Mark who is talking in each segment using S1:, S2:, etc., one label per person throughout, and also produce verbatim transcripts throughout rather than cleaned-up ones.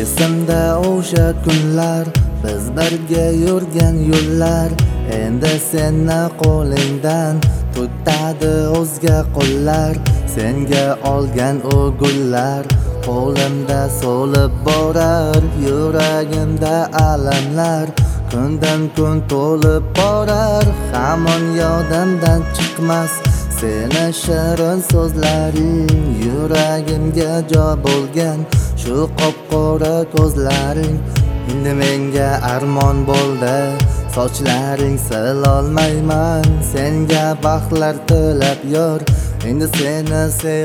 S1: Esimda o'sha kunlar, biz birga yurgan yo'llar. Endi seni qo'lingdan tutadi o'zga qo'llar. Senga olgan o gullar qo'limda so'lib borar. Yuragimda alamlar kundan kun to'lib borar. Hamon yodimdan chiqmas seni shirin so'zlaring. Yuragimga jo bo'lgan shu qop-qora ko'zlaring. Endi menga armon bo'ldi sochlaring, silolmayman senga baxtlar tilab yor. Endi seni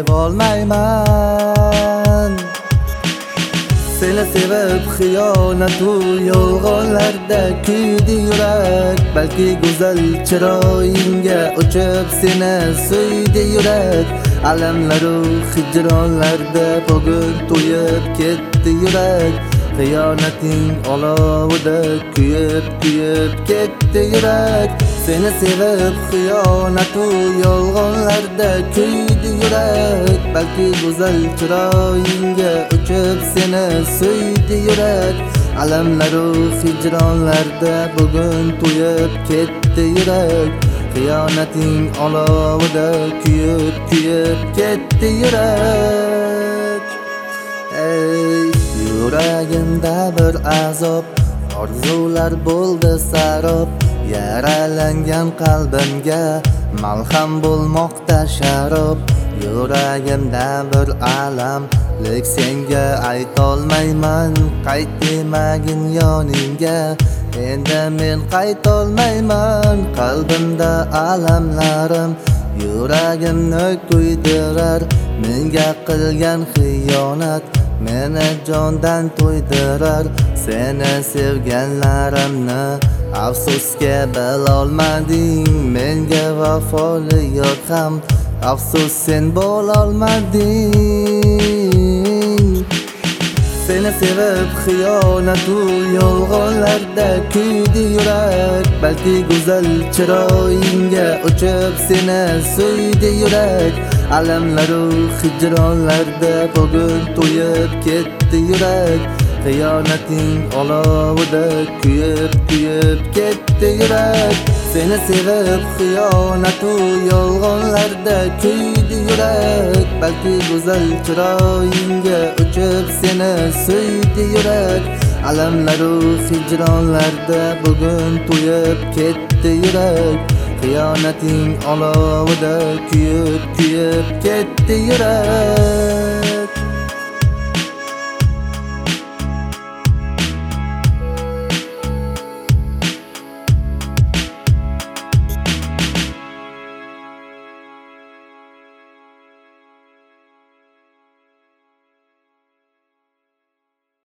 S1: sevolmayman. Seni sevib xiyonatu yolg'onlarda kuydi yurak. Balki go'zal chiroyingga uchib seni suydi yurak. Alamlaru hijronlarda bugun to'yib ketdi yurak. Xiyonating olovida kuyib kuyib ketdi yurak. Seni sevib xiyonatu yolg'onlarda kuydi yurak. Balki go'zal chiroyingga uchib seni suydi yurak. Alamlaru hijronlarda bugun to'yib ketdi yurak. Xiyonating olovida kuyib kuyib ketdi yurak. Ey yuragimda bir azob, orzular bo'ldi sarob. Yaralangan qalbimga malham bo'lmoqda sharob. Yuragimda bir alam, lek senga aytolmayman. Qaytmagin yoningga, endi men qaytolmayman. Qalbimda alamlarim yuragimni kuydirar. Menga qilgan xiyonat meni jondan to'ydirar. Seni sevganlarimni afsuska bilolmading. Menga vafoli yor ham afsus sen bo'lolmading. Seni sevib xiyonatu yolg'onlarda kuydi yurak. Balki go'zal chiroyingga uchib seni suydi yurak. Alamlaru hijronlarda bugun to'yib ketdi yurak. Xiyonating olovida kuyib kuyib ketdi yurak. Seni sevib xiyonatu yolg'onlarda kuydi yurak. Balki go'zal chiroyingga uchib seni suydi yurak. Alamlaru hijronlarda bugun to'yib ketdi yurak. Xiyonating olovida kuyib kuyib ketdi yurak.